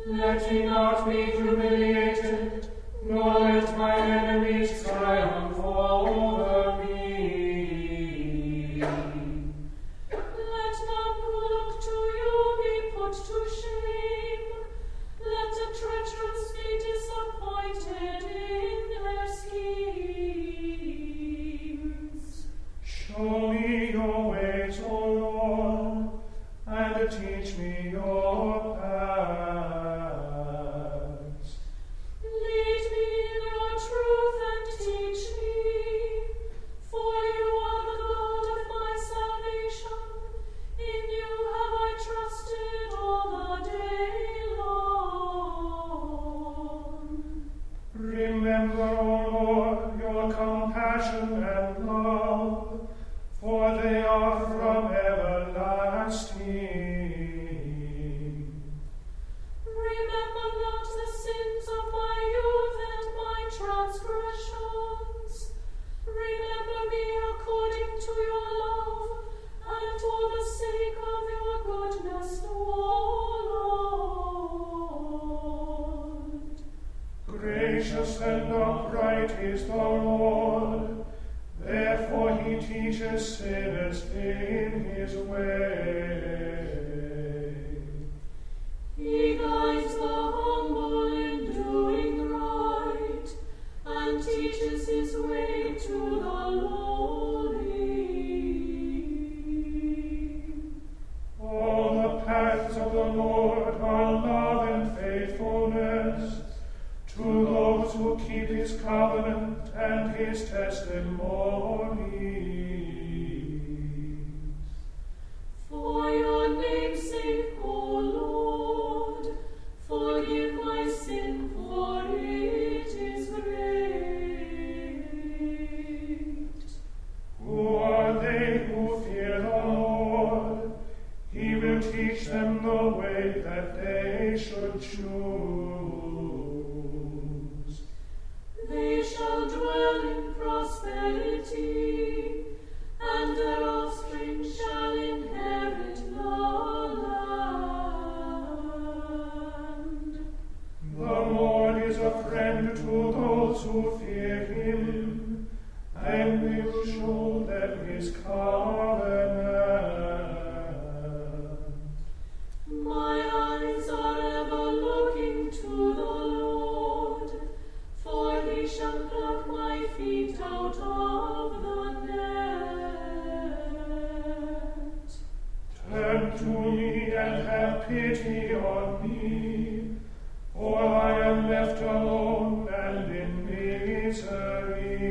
Let me not be humiliated, nor let my enemies triumph over me. Let none who look to you be put to shame. Let the treacherous be disappointed in their schemes. Show me your ways, O Lord, and teach me your paths. Lead me in your truth and teach me, for you are the God of my salvation. In you have I trusted all the day long. Remember, O Lord, your compassion and love, for they are from everlasting. Remember not the sins of my youth and my transgressions. Remember me according to your love, and for the sake of your goodness, O Lord. Gracious and upright is the Lord, therefore he teaches sinners in his way. He guides the humble in doing right, and teaches his way to the lowly. All the paths of the Lord are love and faithfulness to those who keep his covenant and his testimonies. For your name's sake, O Lord, forgive my sin, for it is great. Who are they who fear the Lord? He will teach them the way that they should choose. They shall dwell in prosperity, and their offspring shall inherit the land. The Lord is a friend to those who fear him, and will show them his covenant. My eyes are ever looking to the Lord, for he shall pluck my feet out of the net. Turn to me and have pity on me, for I am left alone and in misery.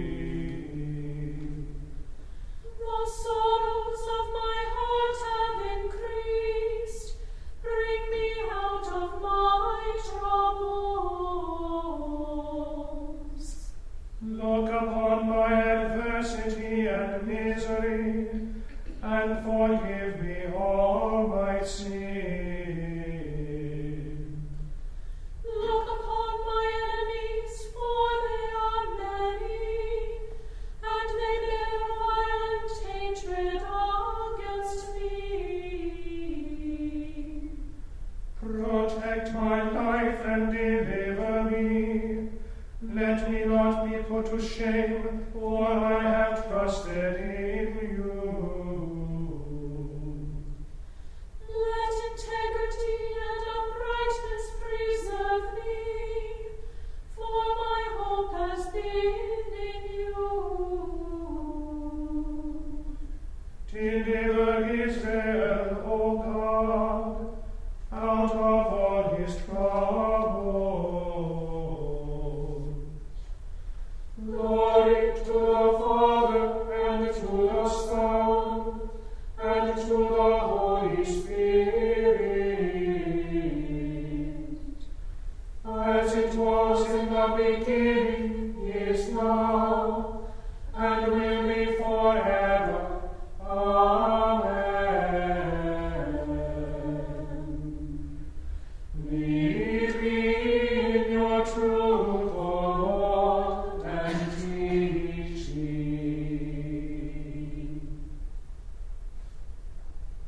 The sorrows of my heart have increased. Bring me out of my troubles. Look upon my adversity and misery, and forgive me all my sin. Look upon my enemies, for they are many, and they bear violent hatred against me. Protect my life and deliver me. Let me not be put to shame, for I have trusted in you. Let integrity and uprightness preserve me, for my hope has been in you. Deliver Israel, O God, out of all his troubles. Glory to the Father, and to the Son, and to the Holy Spirit, as it was in the beginning, is now, and will be forever. Amen. Lead me in your truth, O